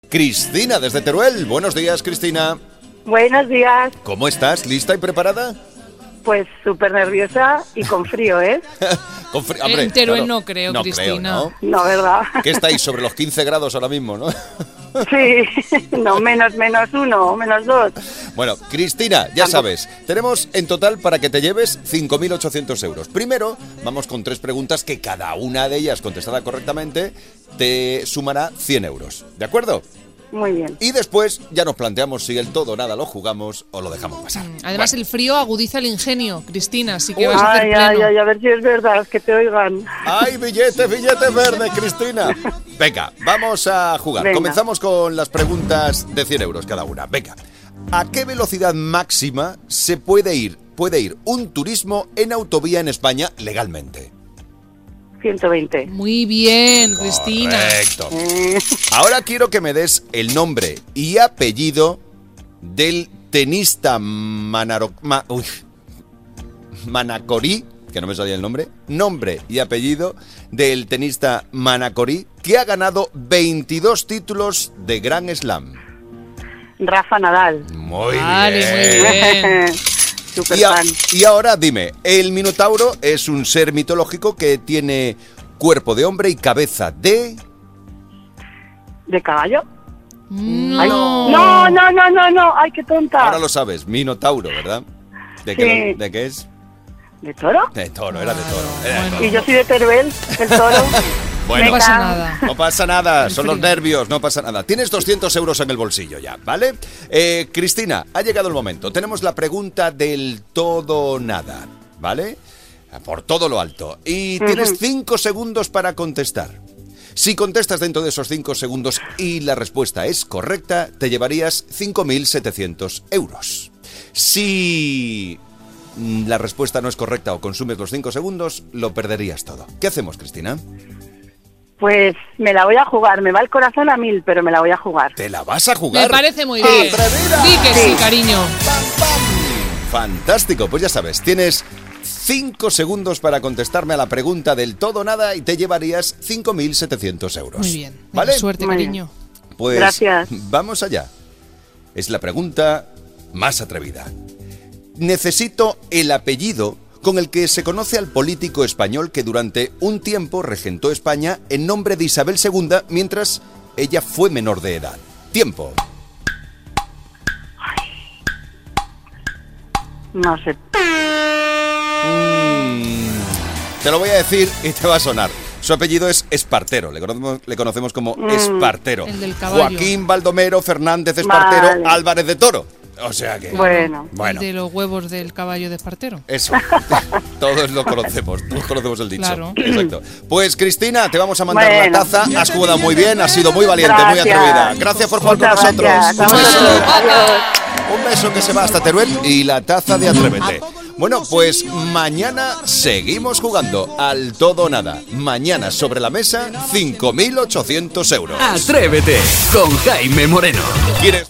Cristina, desde Teruel. Buenos días, Cristina. Buenos días. ¿Cómo estás? ¿Lista y preparada? Pues súper nerviosa y con frío, ¿eh? Con frío. Hombre, en Teruel claro, no creo, no Cristina. Creo, No, ¿verdad? ¿Qué estáis? Sobre los 15 grados ahora mismo, ¿no? Sí, no, menos uno, menos dos. Bueno, Cristina, ya sabes, tenemos en total para que te lleves 5.800 euros. Primero, vamos con 3 preguntas que cada una de ellas contestada correctamente te sumará 100 euros. ¿De acuerdo? Muy bien. Y después ya nos planteamos si el todo o nada lo jugamos o lo dejamos pasar. Además, Bueno. el frío agudiza el ingenio, Cristina, así que vas a hacer Ay, pleno. a ver si es verdad, que te oigan. ¡Ay, billetes verdes, Cristina! Venga, vamos a jugar. Venga. Comenzamos con las preguntas de 100 euros cada una. Venga, ¿a qué velocidad máxima se puede ir un turismo en autovía en España legalmente? 120. Muy bien, Cristina. Correcto. Ahora quiero que me des el nombre y apellido del tenista Manacorí, que no me salía el nombre. Nombre y apellido del tenista Manacorí, que ha ganado 22 títulos de Grand Slam. Rafa Nadal. Muy Vale, bien. muy bien. Súper Y, fan. y ahora dime, el Minotauro es un ser mitológico que tiene cuerpo de hombre y cabeza de... ¿De caballo? No. Ay, no. Ay, qué tonta. Ahora lo sabes, Minotauro, ¿verdad? ¿De qué, Sí. ¿De qué es? ¿De toro? De toro, era de toro. Bueno. Y yo soy de Teruel, el toro. Bueno, No pasa Venga. nada. no pasa nada, El son los frío. nervios, no pasa nada. Tienes 200 euros en el bolsillo ya, ¿vale? Cristina, ha llegado el momento. Tenemos la pregunta del todo o nada, ¿vale? Por todo lo alto. Y tienes 5 segundos para contestar. Si contestas dentro de esos 5 segundos y la respuesta es correcta, te llevarías 5.700 euros. Si la respuesta no es correcta o consumes los 5 segundos, lo perderías todo. ¿Qué hacemos, Cristina? Pues me la voy a jugar. Me va el corazón a 1000, pero me la voy a jugar. ¿Te la vas a jugar? Me parece muy bien. ¡Atrevida! Di que sí, Sí. cariño. ¡Pam, pam! Fantástico, pues ya sabes, tienes 5 segundos para contestarme a la pregunta del todo o nada y te llevarías 5.700 euros. Muy bien. ¿Vale? Suerte, Muy cariño. Pues Gracias. vamos allá. Es la pregunta más atrevida. Necesito el apellido con el que se conoce al político español que durante un tiempo regentó España en nombre de Isabel II mientras ella fue menor de edad. Tiempo. No sé. Te lo voy a decir y te va a sonar. Su apellido es Espartero, le conocemos como Espartero. El del caballo. Joaquín Baldomero Fernández Espartero Vale. Álvarez de Toro. O sea que... Bueno. Bueno, De los huevos del caballo de Espartero. eso. Todos lo conocemos, todos conocemos el dicho. Claro. Exacto. Pues Cristina, te vamos a mandar Bueno. la taza. Has jugado muy bien, has sido muy valiente, muy Gracias. atrevida. Gracias por jugar con Muchas nosotros. gracias. Un beso. Adiós. Un beso que se va hasta Teruel y la taza de Atrévete. Bueno, pues mañana seguimos jugando al todo o nada. Mañana sobre la mesa, 5.800 euros. Atrévete con Jaime Moreno. ¿Quieres?